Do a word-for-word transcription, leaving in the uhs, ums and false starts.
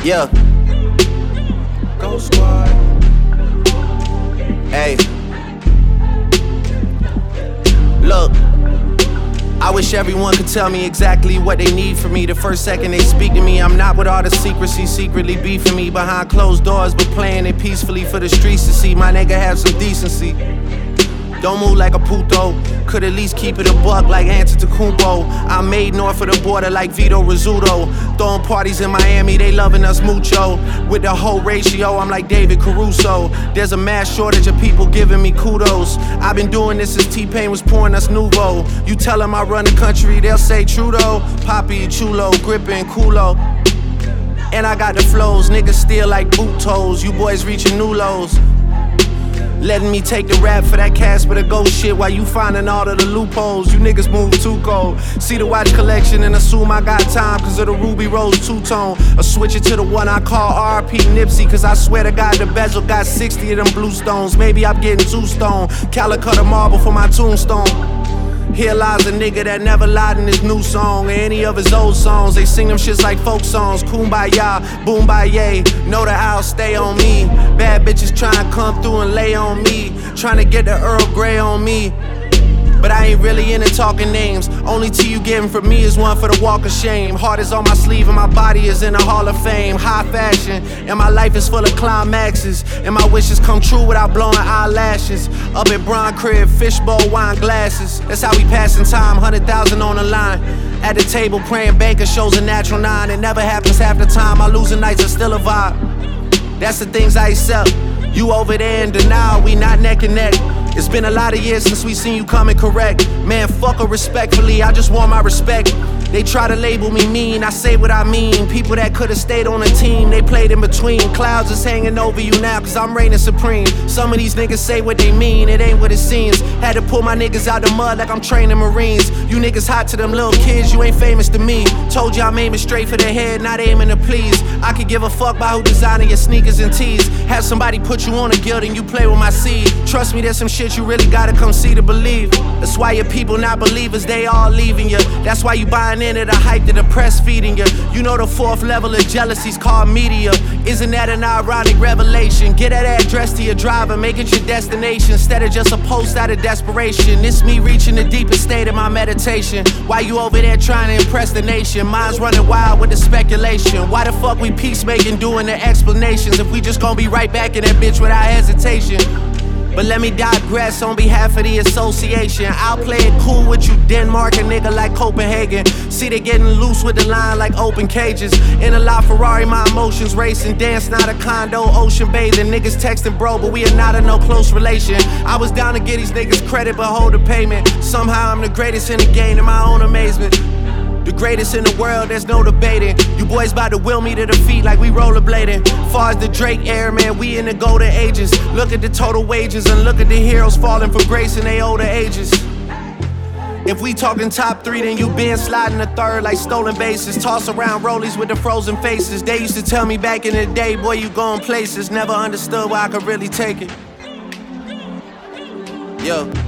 Yeah. Go Squad. Hey. Look. I wish everyone could tell me exactly what they need from me. The first second they speak to me, I'm not with all the secrecy, secretly beefing me behind closed doors, but playing it peacefully for the streets to see. My nigga have some decency. Don't move like a puto. Could at least keep it a buck like Antetokounmpo. I'm made north of the border like Vito Rizzuto. Throwing parties in Miami, they loving us mucho. With the whole ratio, I'm like David Caruso. There's a mass shortage of people giving me kudos. I've been doing this since T-Pain was pouring us Nouveau. You tell them I run the country, they'll say Trudeau. Poppy, Chulo, gripping, culo. And I got the flows, niggas still like boot toes. You boys reaching new lows. Letting me take the rap for that Casper the Ghost shit while you finding all of the loopholes. You niggas move too cold. See the watch collection and assume I got time cause of the Ruby Rose two-tone. Or switch it to the one I call R P Nipsey cause I swear to God the bezel got sixty of them blue stones. Maybe I'm getting too stoned. Calicut a marble for my tombstone. Here lies a nigga that never lied in his new song or any of his old songs. They sing them shits like folk songs. Kumbaya, boombaye, know that I'll stay on me. Bad bitches trying to come through and lay on me. Trying to get the Earl Grey on me. But I ain't really into talking names. Only tea you getting from me is one for the walk of shame. Heart is on my sleeve and my body is in the Hall of Fame. High fashion, and my life is full of climaxes. And my wishes come true without blowing eyelashes. Up at Bron Crib, fishbowl, wine glasses. That's how we passing time, hundred thousand on the line. At the table praying banker shows a natural nine. It never happens half the time, my losing nights are still a vibe. That's the things I accept. You over there in denial, we not neck and neck. It's been a lot of years since we seen you coming correct. Man, fuck her respectfully, I just want my respect. They try to label me mean, I say what I mean. People that could've stayed on the team, they played in between. Clouds is hanging over you now cause I'm reigning supreme. Some of these niggas say what they mean, it ain't what it seems. Had to pull my niggas out the mud like I'm training Marines. You niggas hot to them little kids, you ain't famous to me. Told you I'm aiming straight for the head, not aiming to please. I could give a fuck about who designing your sneakers and tees. Have somebody put you on a guild and you play with my seed. Trust me, there's some shit you really gotta come see to believe. That's why your people not believers, they all leaving you. That's why you buying into the hype that the press feeding you. You know the fourth level of jealousy's called media. Isn't that an ironic revelation? Get that address to your driver, make it your destination instead of just a post out of desperation. It's me reaching the deepest state of my meditation. Why you over there trying to impress the nation? Mine's running wild with the speculation. Why the fuck we peacemaking doing the explanations if we just gonna be right back in that bitch without hesitation? But let me digress on behalf of the association. I'll play it cool with you, Denmark, a nigga like Copenhagen. See they getting loose with the line like open cages. In a La Ferrari, my emotions racing. Dance not a condo, ocean bathing. Niggas texting bro, but we are not in no close relation. I was down to get these niggas credit, but hold the payment. Somehow I'm the greatest in the game, in my own amazement. The greatest in the world, there's no debating. You boys about to will me to defeat like we rollerblading. Far as the Drake era, man, we in the golden ages. Look at the total wages and look at the heroes falling from grace in their older ages. If we talking top three, then you been sliding the third like stolen bases. Toss around rollies with the frozen faces. They used to tell me back in the day, boy, you going places. Never understood why I could really take it. Yo.